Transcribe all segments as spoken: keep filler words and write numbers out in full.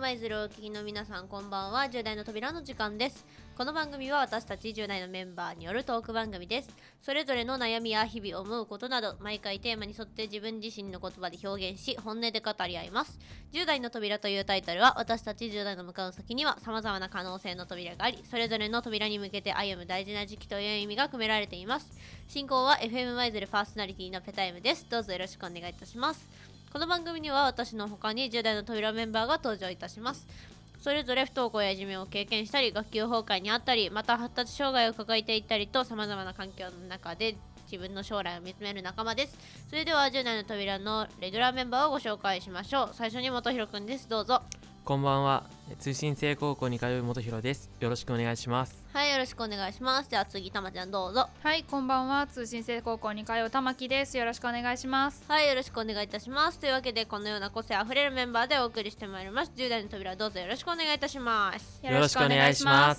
舞鶴をお聞きの皆さん、こんばんは。じゅう代の扉の時間です。この番組は私たちじゅう代のメンバーによるトーク番組です。それぞれの悩みや日々思うことなど、毎回テーマに沿って自分自身の言葉で表現し、本音で語り合います。じゅう代の扉というタイトルは、私たちじゅう代の向かう先には様々な可能性の扉があり、それぞれの扉に向けて歩む大事な時期という意味が込められています。進行は エフエム 舞鶴パーソナリティのペタイムです。どうぞよろしくお願いいたします。この番組には私の他にじゅう代の扉メンバーが登場いたします。それぞれ不登校やいじめを経験したり、学級崩壊にあったり、また発達障害を抱えていたりと、様々な環境の中で自分の将来を見つめる仲間です。それではじゅう代の扉のレギュラーメンバーをご紹介しましょう。最初に元弘くんです。どうぞ。 こんばんは。通信制高校に通う元弘です。よろしくお願いします。 はい、よろしくお願いします。では次、たまちゃんどうぞ。 はい、こんばんは。通信制高校に通う玉木です。よろしくお願いします。 はい、よろしくお願いいたします。というわけで、このような個性あふれるメンバーでお送りしてまいります。じゅう代の扉どうぞよろしくお願いいたします。 よろしくお願いします。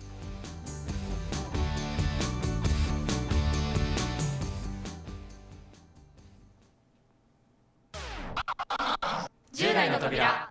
じゅう代の扉。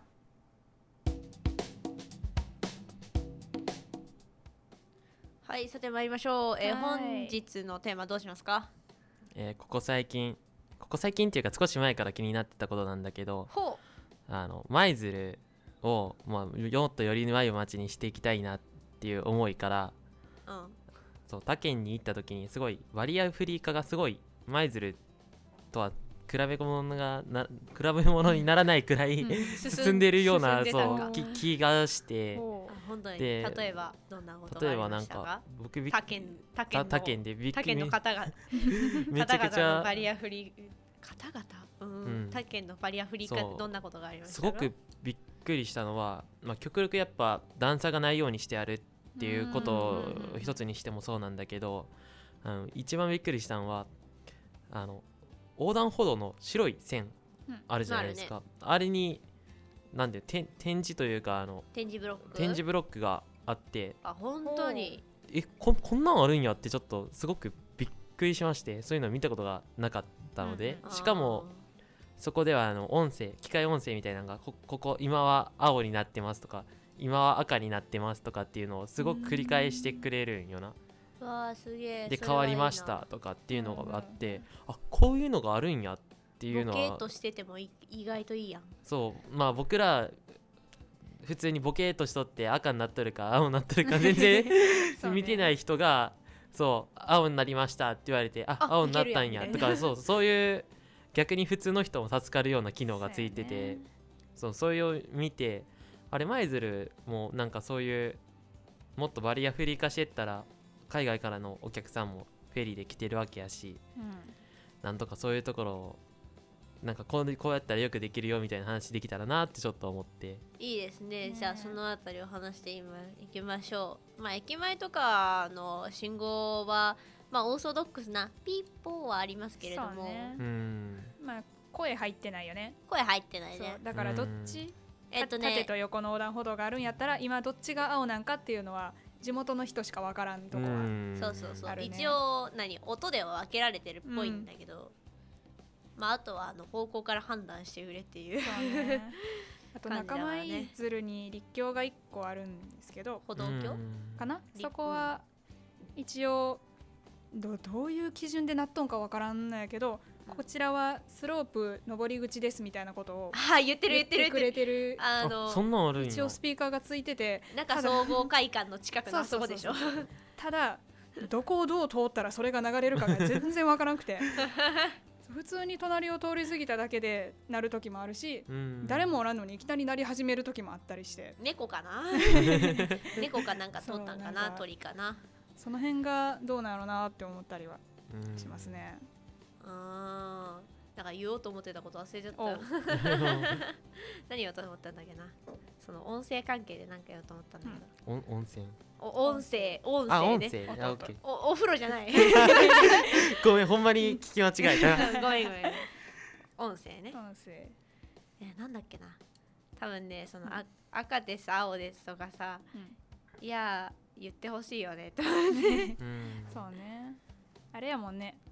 はい、さて参りましょう。えー、本日のテーマどうしますか？ えー、ここ最近ここ最近っていうか少し前から気になってたことなんだけど、 ほうあの舞鶴を、まあ、もっとより良い街にしていきたいなっていう思いから、 うん、 そう他県に行った時にすごいバリアフリー化がすごい舞鶴とは比べ物がな比べ物にならないくらい、うん、進んでるようなそう気, 気がして本当に例えばどんなことがありましたか？例えばなんか僕他県他県の他県で他県の方がめちゃくちゃバリアフリー方々、うんうん、他県のバリアフリー化ってどんなことがありましたか？ すごくびっくりしたのは、まあ、極力やっぱ段差がないようにしてやるっていうことを一つにしてもそうなんだけど、あの一番びっくりしたのはあの横断歩道の白い線あるじゃないですか、うん あ, ね、あれになんで展示というかあの展示ブロック展示ブロックがあって、 あ本当にえ こ, こんなんあるんやってちょっとすごくびっくりしまして、そういうのを見たことがなかったので、うん、しかもそこではあの音声機械音声みたいなのが こ, ここ今は青になってますとか今は赤になってますとかっていうのをすごく繰り返してくれるんよな。 わーすげー。 で変わりましたとかっていうのがあって、あこういうのがあるんやっていうのはボケーとしてても意外といいやん。 そうまあ僕ら普通にボケーとしとって赤になっとるか青になっとるか全然見てない人がそう青になりましたって言われて、あ青になったんやとかそうそういう逆に普通の人も助かるような機能がついてて、そうそういう見てあれ舞鶴もなんかそういうもっとバリアフリー化してったら海外からのお客さんもフェリーで来てるわけやし、うん、なんとかそういうところをなんかこう、こうやったらよくできるよみたいな話できたらなってちょっと思って。 いいですね、ねじゃあそのあたりを話して今いきましょう。まあ駅前とかの信号はまあオーソドックスなピーポーはありますけれども、 ね、うんまあ声入ってないよね。 声入ってないね。 だからどっち、えっとね、縦と横の横断歩道があるんやったら今どっちが青なんかっていうのは地元の人しか分からんとこは、 そうそうそう、ね、一応何音では分けられてるっぽいんだけど、うん、まああとはあの方向から判断してくれっていうそう、ね、 あと中舞鶴に立教がいっこあるんですけど、 歩道橋かな、そこは一応 ど, どういう基準でなっとんか分からんのやけど、こちらはスロープ上り口ですみたいなことを言ってる言ってる言ってくれてる。 あのそんなんあるんや。 一応スピーカーがついてて、 なんか総合会館の近くのあそこでしょ。 ただどこをどう通ったらそれが流れるかが全然わからなくて普通に隣を通り過ぎただけで鳴る時もあるし、誰もおらんのにいきなり鳴り始める時もあったりして、 猫かな猫かなんか通ったんかな、鳥かな、 その辺がどうなのなって思ったりはしますね。 あーなんか言おうと思ってたこと忘れちゃった何言おうと思ったんだっけな。その音声関係で何か言おうと思ったんだけど、 うん、音声お音声音声ね、 あ音声あ OK お, お風呂じゃないごめんほんまに聞き間違えたごめんごめん音声ね、 音声えなんだっけな、多分ねその、うん、あ赤です青ですとかさ、うん、いや言ってほしいよねと思って、 うん、そうね、あれやもんね、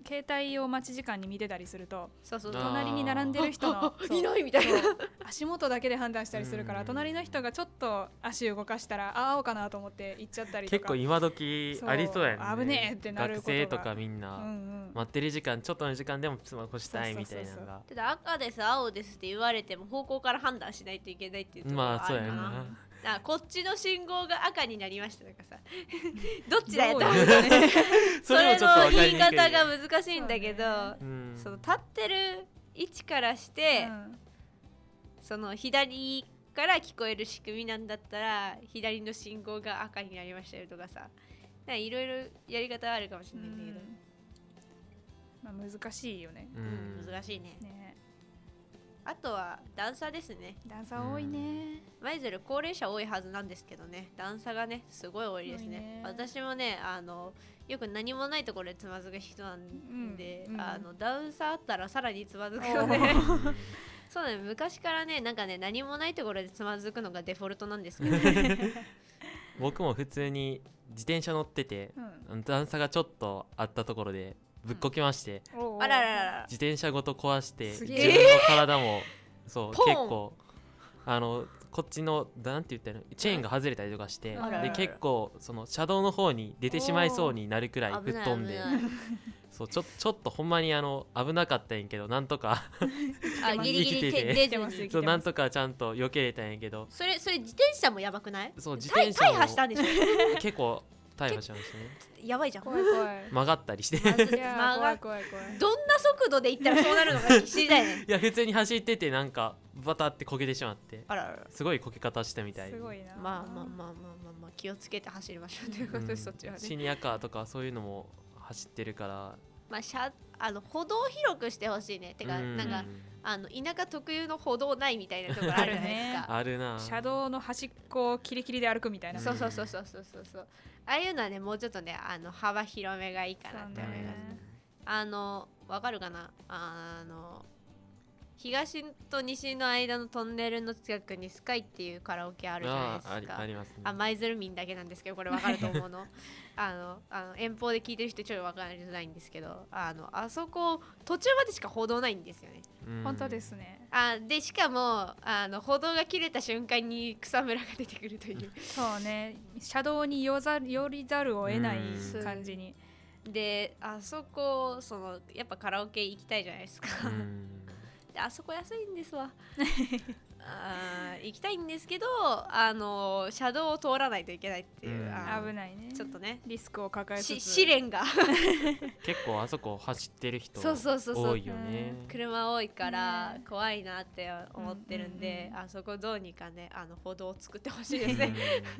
携帯を待ち時間に見てたりするとそうそうあー隣に並んでる人のそういないみたいなそう足元だけで判断したりするから、 うん隣の人がちょっと足動かしたらあ青かなと思って行っちゃったりとか結構今時ありそうやねそう危ねえってなることが学生とかみんな、 うんうん待ってる時間ちょっとの時間でもスマホしたいみたいなのがただ赤です青ですって言われても方向から判断しないといけないっていうところまあそうがあるかな、 やなあこっちの信号が赤になりましたとかさどっちだよとどういうねそれそれもちょっとの分かりにくい言い方が難しいんだけどそううんその立ってる位置からして、 うんその左から聞こえる仕組みなんだったら左の信号が赤になりましたよとかさいろいろやり方はあるかもしれないんだけど、 まあ、難しいよね。 ううんん難しいね。 ねあとは段差ですね。 段差多いね。 舞鶴高齢者多いはずなんですけどね、段差がねすごい多いですね。 多いね私もねあのよく何もないところでつまずく人なんで、 うんうんあの段差あったらさらにつまずくよね。そうね、昔からねなんかね何もないところでつまずくのがデフォルトなんですけど、ね、 僕も普通に自転車乗っててうん段差がちょっとあったところでぶっこけまして、 おうおうあらららら自転車ごと壊してすげえ自分の体もそうポン結構あのこっちのなんて言ったらいいのチェーンが外れたりとかしてあらららで結構その車道の方に出てしまいそうになるくらい危ない吹っ飛んで危ないそうちょちょっとほんまにあの危なかったんやけどなんとかあギリギリ生きてて手出ず生きてますにそうなんとかちゃんと避けれたんやけどそれそれ自転車もやばくない？ そう自大大転車も破したんでしょ？ 結構大破しましたねやばいじゃん。 怖い怖い。 曲がったりしてまずいやー怖い怖い怖い。 どんな速度で行ったらそうなるのか知りたいね。 いや普通に走っててなんかバタってこけてしまってあららら。 すごいこけ方したみたいすごいな。 まあまあまあまあまあまあ気をつけて走りましょうということで、 うんそっちはね。 シニアカーとかそういうのも走ってるからまあ車あの歩道を広くしてほしいね。てかうんなんかあの田舎特有の歩道ないみたいなところあるじゃないですか。 あるな車道の端っこをキリキリで歩くみたいな。 そうそうそうそうそうそうそう。ああいうのはねもうちょっとねあの幅広めがいいかなって思います。あのわかるかなあの東と西の間のトンネルの近くにスカイっていうカラオケあるじゃないあーありですか。 ありますねあ舞鶴民だけなんですけどこれわかると思うのあのあの遠方で聞いてる人ちょっとわかりづらいんですけどあのあそこ途中までしか歩道ないんですよね。 うん本当ですね。 あでしかもあの歩道が切れた瞬間に草むらが出てくるというそうね。車道に寄ざ寄りざるを得ないうん感じに。 であそこそのやっぱカラオケ行きたいじゃないですか、 うんであそこ安いんですわあー行きたいんですけどあの車道を通らないといけないっていう、 うんあの危ないね。 ちょっとねリスクを抱えつしつ。 試練が結構あそこ走ってる人そうそうそうそう多いよね車多いからね怖いなって思ってるんで、 うんうんうんあそこどうにかねあの歩道を作ってほしいですね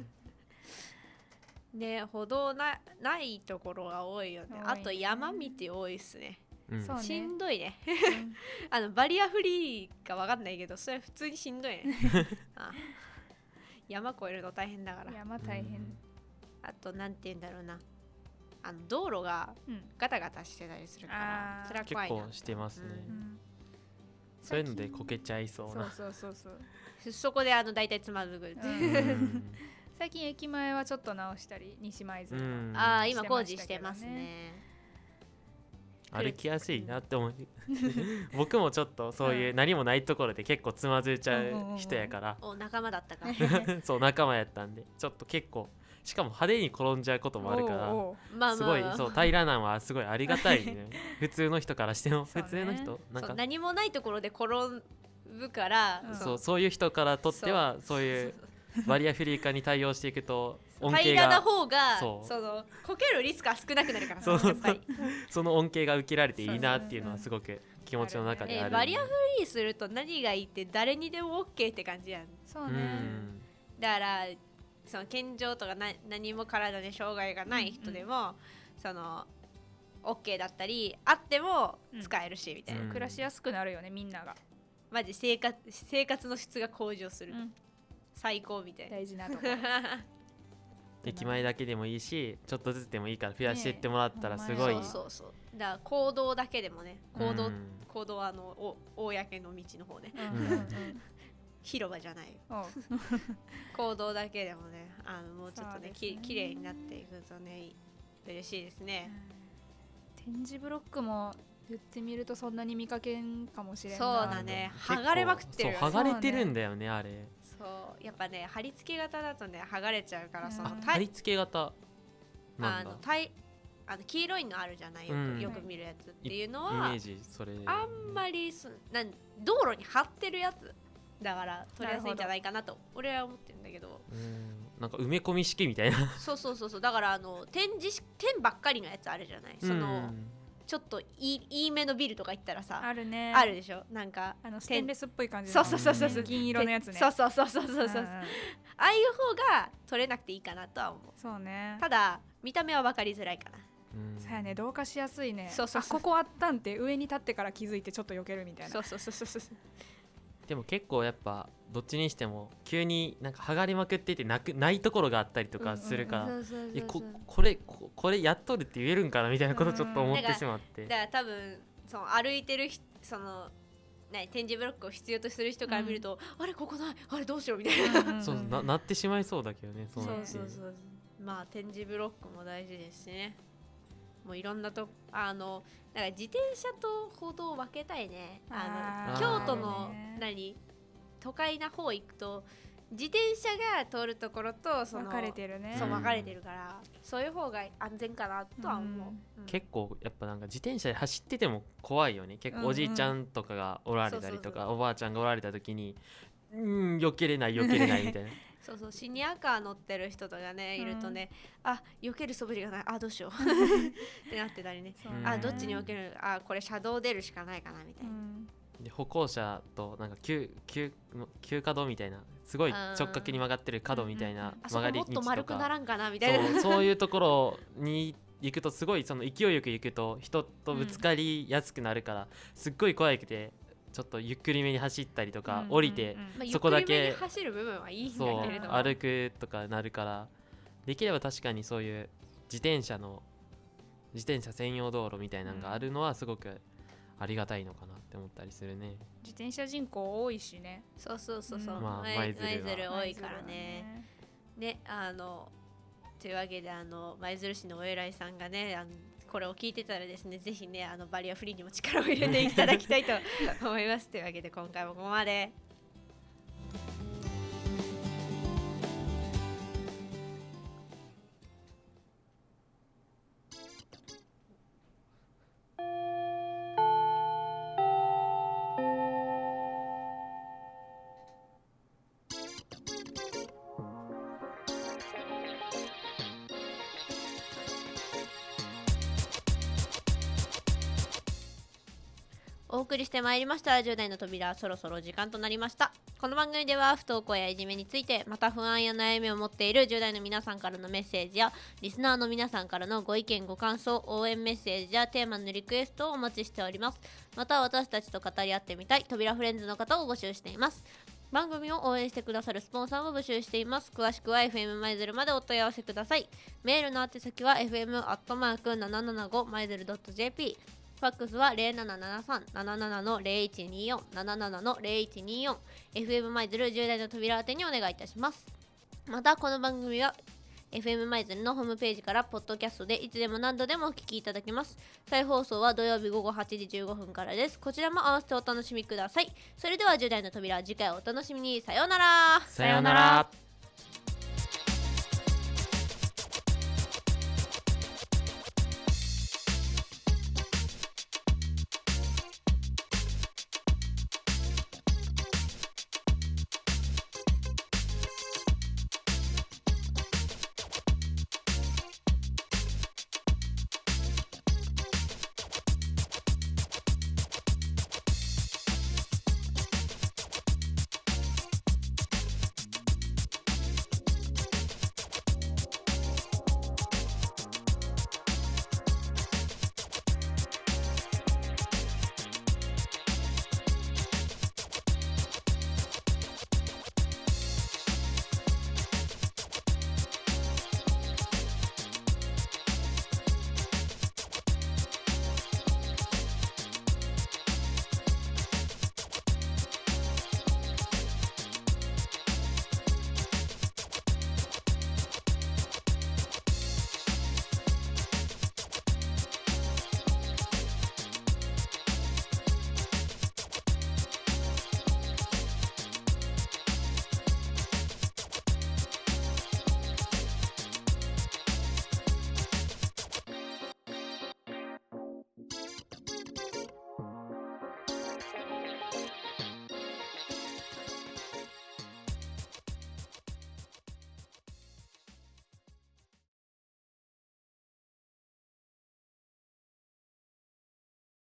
ね歩道なないところが多いよね多いねあと山道多いっすねうんそうねしんどいねうんあのバリアフリーかわかんないけどそれ普通にしんどいねあ山越えるの大変だから山大変。 あとなんて言うんだろうなあの道路がうんガタガタしてたりするからあー結それは怖いな構してますね、 ううんそういうのでこけちゃいそうなそうそうそうそう。 そこであの大体つまずくって、 うんうん最近駅前はちょっと直したり西舞鶴はうんああ今工事してましたけどねしてますね歩きやすいなって思う僕もちょっとそういう何もないところで結構つまずいちゃう人やからお仲間だったかそう仲間やったんでちょっと結構しかも派手に転んじゃうこともあるからおうおうまあすごいまあそう平らなんはすごいありがたいね普通の人からしてもそうね普通の人なんかそう何もないところで転ぶから、 うんそうそういう人からとってはそういうバリアフリー化に対応していくと恩恵平らなが方がそそうのこけるリスクは少なくなるからそうそうやっぱり、 その恩恵が受けられていいなっていうのはそうすごく気持ちの中である、 えーバリアフリーすると何がいいって誰にでも OK って感じやんうそうね。 んだからその健常とかな何も体に障害がない人でも、その OK だったりあっても使えるし、みたいな、 うん暮らしやすくなるよねみんなが。 マジ生活生活の質が向上する、 うん最高みたいな大事なとこ。 駅前だけでもいいしちょっとずつでもいいから増やしていってもらったらすごい、 そうそうそうだから行動だけでもね行動、 うん行動はあのお公の道の方ねうんうんうん広場じゃないよおう行動だけでもねあのもうちょっとねそうですねききれいになっていくとね嬉しいですね天点字ブロックも言ってみるとそんなに見かけんかもしれんな。 そうだね、 結構剥がれまくってるよね。 そう剥がれてるんだよねあれ。 そうやっぱね貼り付け型だとね剥がれちゃうから、 うんその貼り付け型なんだあのたいあの黄色いのあるじゃない、よく、 うん、 よく見るやつっていうのイメはージそれあんまりすなん道路に貼ってるやつだから取りやすいんじゃないかなと俺は思ってるんだけど、 うんなんか埋め込み式みたいなそうそうそうそうだからあの展示し点ばっかりのやつあるじゃない、その、 うんちょっといいいいめのビルとか行ったらさあるね。 あるでしょ、なんかあのステンレスっぽい感じのそうそうそうそうそう銀色のやつね。 そうそうそうそうそうそう、 んんああいう方が取れなくていいかなとは思う。 そうね。 ただ見た目は分かりづらいかな。 うんそうやね、同化しやすいね。 そうそうそうあここあったんって上に立ってから気づいてちょっと避けるみたいな。 そうそうそうそうそうでも結構やっぱどっちにしても急になんか剥がれまくっていてなくないところがあったりとかするから、 そうそうそういやこそうこれここれやっとるって言えるんかなみたいなことちょっと思ってしまって、 だから多分その歩いてる人そのね点字ブロックを必要とする人から見ると、あれここないあれどうしようみたいな、 うんうんうんそうななってしまいそうだけどね。そうそうなってそうそうまあ点字ブロックも大事ですしね、もういろんなとあのだから自転車と歩道を分けたいね。あのあー京都のね何都会な方行くと自転車が通るところとその分かれてるね。 そう分かれてるから、そういう方が安全かなとは思う、うん結構やっぱなんか自転車で走ってても怖いよね。結構おじいちゃんとかがおられたりとそうそうかおばあちゃんがおられた時にうーん避けれない避けれないみたいなそうそうシニアカー乗ってる人とかねいるとね、あ避ける素振りがないあどうしようってなってたりね、 そううんあどっちに避けるあこれ車道出るしかないかなみたいな、 うんで歩行者となんか急急急角みたいなすごい直角に曲がってる角みたいなあそこ曲がり道ともっと丸くなからんかなみたいなそうそういうところに行くとすごいその勢いよく行くと人とぶつかりやすくなるから、すっごい怖くてちょっとゆっくりめに走ったりとか、 うん降りて、 うんうんまあ、 そこだけゆっくりめに走る部分はいいんだそうけれども歩くとかなるからできれば確かにそういう自転車の自転車専用道路みたいなのがあるのはすごくありがたいのかなって思ったりするね。 自転車人口多いしね。 そうそうそうそう、 うんまあ舞舞鶴は舞鶴多いからねねあのというわけであの舞鶴市のお偉いさんがねあのこれを聞いてたらですねぜひねあのバリアフリーにも力を入れていただきたいと思いますというわけで今回もここまで。お送りしてまいりましたじゅう代の扉、そろそろ時間となりました。この番組では不登校やいじめについて、また不安や悩みを持っているじゅう代の皆さんからのメッセージやリスナーの皆さんからのご意見ご感想、応援メッセージやテーマのリクエストをお待ちしております。また私たちと語り合ってみたい扉フレンズの方を募集しています。番組を応援してくださるスポンサーも募集しています。詳しくは エフエム マイズルまでお問い合わせください。メールの宛先は エフエム アットマーク ななななご マイズル ドット ジェーピー、ファックスは ゼロななななさん なななな の ゼロいちによん なななな の ゼロいちによん エフエム マイズルじゅう代の扉宛てにお願いいたします。またこの番組は エフエム マイズルのホームページからポッドキャストでいつでも何度でもお聞きいただけます。再放送は土曜日午後はちじじゅうごふんからです。こちらも合わせてお楽しみください。それではじゅう代の扉、次回お楽しみに。さようなら。 さようなら。